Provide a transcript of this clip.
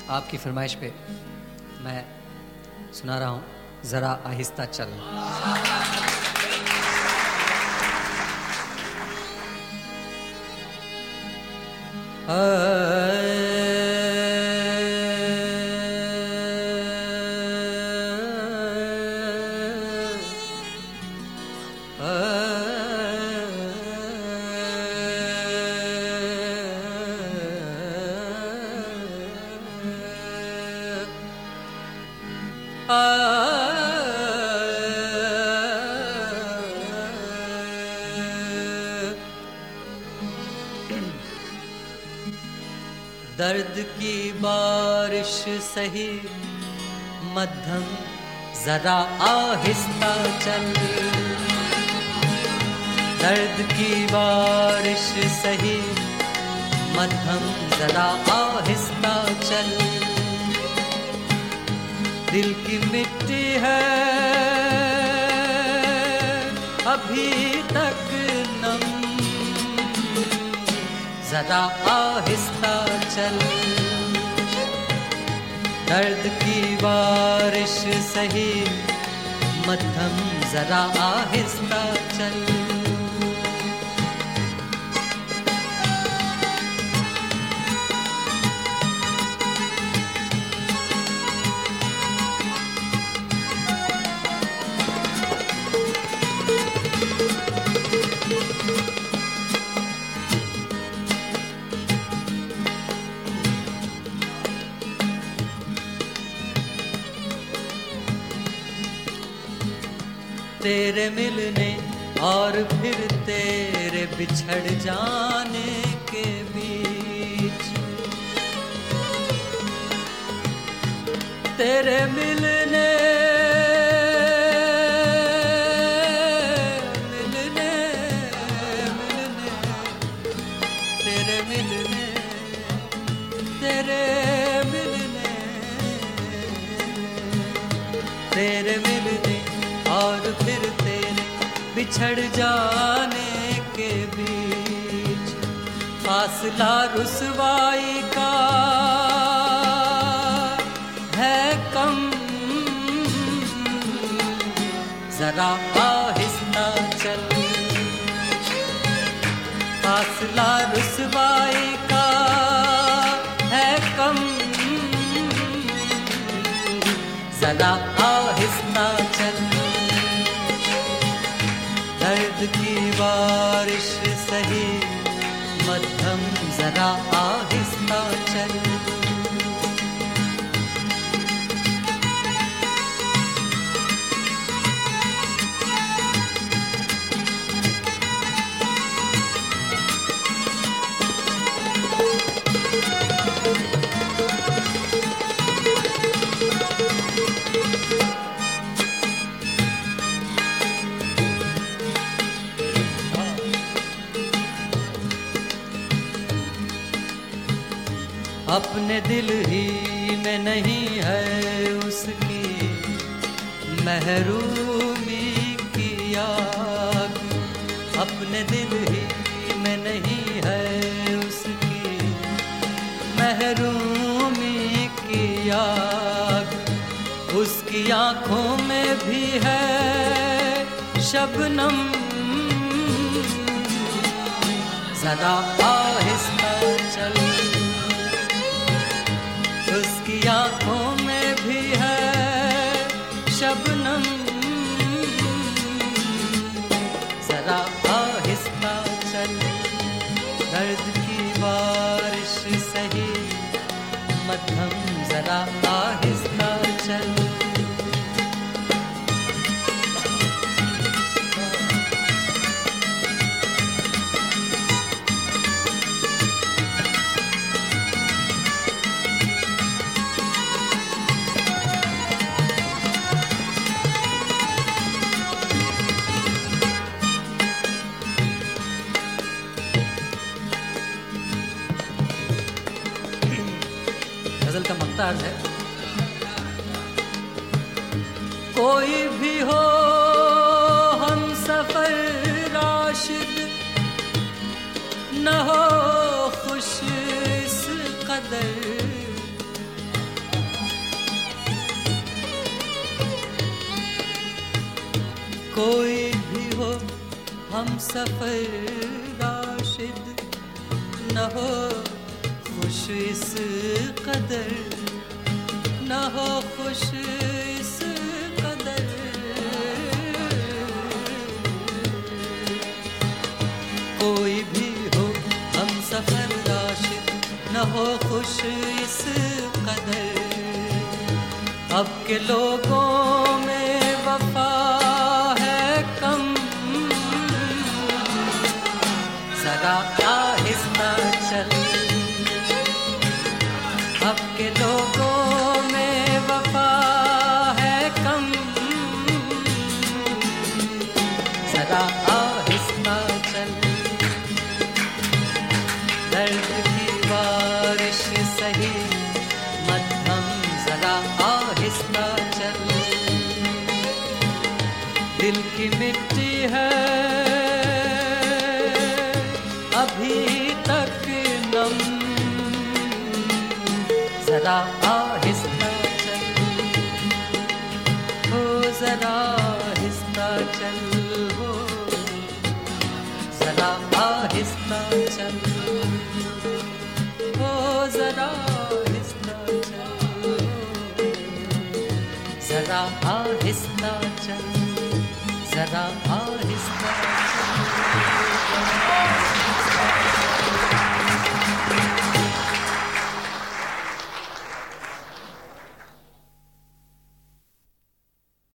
आपकी फरमाइश पे मैं सुना रहा हूँ, जरा आहिस्ता चल। दर्द की बारिश सही मध्यम, जरा आहिस्ता चल। दर्द की बारिश सही मध्यम, जरा आहिस्ता चल। दिल की मिट्टी है अभी तक नम, जरा आहिस्ता चल। दर्द की बारिश सही मध्यम, जरा आहिस्ता चल। तेरे मिलने और फिर तेरे बिछड़ जाने के बीच, तेरे मिलने मिलने मिलने, तेरे मिलने तेरे मिलने, तेरे मिलने और फिर तेरे बिछड़ जाने के बीच, फासला रुसवाई का है कम, जरा आहिस्ता चल। फासला रुसवाई का है कम, जरा आहिस्ता चल। दर्द की बारिश सही मध्यम, जरा आहिस्ता चल। अपने दिल ही में नहीं है उसकी महरूमी की आग, अपने दिल ही में नहीं है उसकी महरूमी की आग। उसकी आँखों में भी है शबनम, जरा आहिस्ता चल। उसकी आँखों में भी है शबनम, जरा आहिस्ता चल। दर्द की बारिश सही मध्यम, जरा आहिस्ता चल। गजल का मक्ता अर्ज है, कोई भी हो हम सफर राशिद, न हो खुश इस कदर, कोई भी हो हम सफर राशिद, न हो खुश इस कदर, न हो खुश इस कदर। कोई भी हो हम सफर राशिद, न हो खुश इस कदर। अब के लोगों में वफा है कम, जरा आहिस्ता चल। अब के लोगों में वफा है कम, जरा आहिस्ता चल। दर्द की बारिश सही मध्यम, जरा आहिस्ता चल। दिल की मिट्टी है अभी तक नम, जरा आहिस्ता चल। हो जरा आहिस्ता चल, हो जरा आहिस्ता चल, हो जरा आहिस्ता चल, जरा आहिस्ता चल, जरा आहिस्ता।